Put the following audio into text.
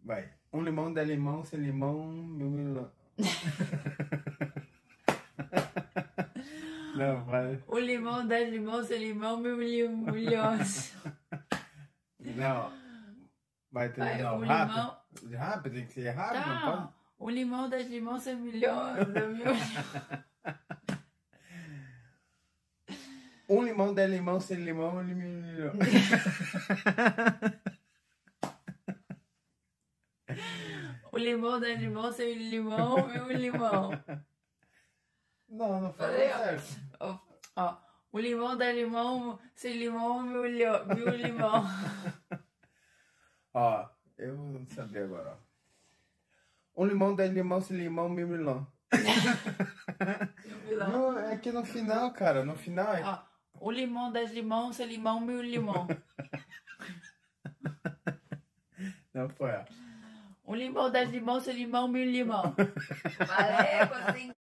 Vai. Um limão, 10 limão, 100 limão, 1000 milhões. Não, vai. Um limão, 10 limão, 100 limão, 1.000 milhões. Não. Vai terminar Um rápido? Rápido, tem que ser rápido, Tá. não pode? Um limão, 10 limão, 100 milhões. 1.000 Um limão, 10 limão, 100 limão, 1000 milhões. Um limão, 10 limão, 100 limão, 1.000 limão. Não Falei, falou certo. Ó, um limão, 10 limão, 100 limão, 1.000 limão. Ó, eu não sabia agora, ó. Um limão, 10 limão, 100 limão, 1000 milhões. Não, é que no final, cara, no final é... Ó, um limão, 10 limão, 100 limão, 1.000 limão. Não foi, ó. Um limão, 10 limão, 100 limão, 1.000 limão. Valeu, assim.